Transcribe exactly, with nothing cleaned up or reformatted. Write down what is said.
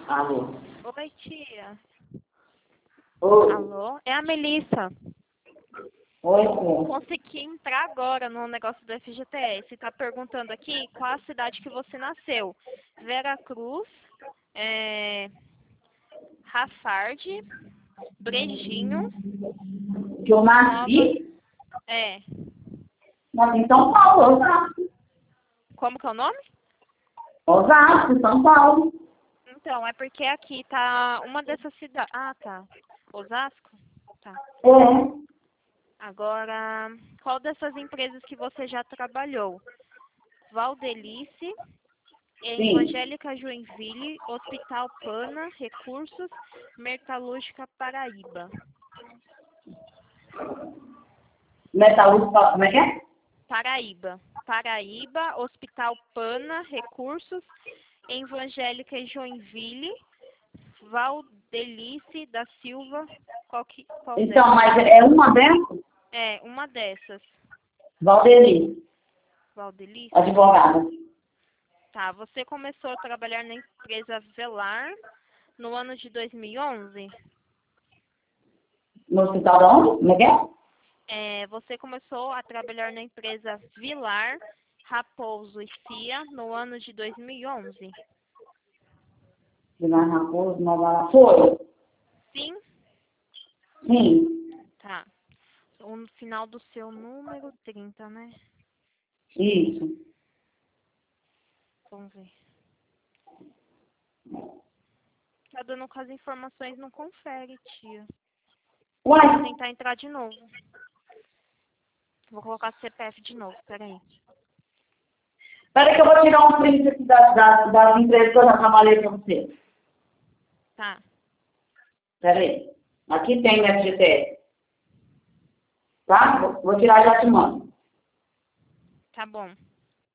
Alô? Oi, tia. Oi. Alô? É a Melissa. Oi, tia. Consegui entrar agora no negócio do F G T S. Tá perguntando aqui qual a cidade que você nasceu. Veracruz, é... Rafard, Brejinho, Que eu Nova... nasci, É. nasci em São Paulo, Osasco. Como que é o nome? Osasco, São Paulo. Então, é porque aqui tá uma dessas cidades... Ah, tá. Osasco? Tá. É. Agora, qual dessas empresas que você já trabalhou? Valdelice, Sim. Evangélica Joinville, Hospital Pana, Recursos, Metalúrgica Paraíba. Metalúrgica, como é que é? Paraíba. Paraíba, Hospital Pana, Recursos, Evangélica Joinville, Valdelice da Silva. Qual, que, qual Então, dessas? mas é uma dessas? É, uma dessas. Valdeli, Valdelice? advogada. Tá, você começou a trabalhar na empresa Velar no ano de dois mil e onze? No hospital de onde? Como é que é? É, você começou a trabalhar na empresa Vilar, Raposo e Cia no ano de dois mil e onze? Vila Raposo, Nova Foi? Sim? Sim. Tá. O final do seu número trinta, né? Isso. Vamos ver. Tá dando com as informações, não confere, tia. Vou Uai, tentar entrar de novo. Vou colocar C P F de novo, peraí. peraí que eu vou tirar um print aqui das, das, das empresas que eu já trabalhei pra você. Tá, Peraí. Aqui tem F G T S. Tá? Vou, vou tirar e já te mando. tá bom.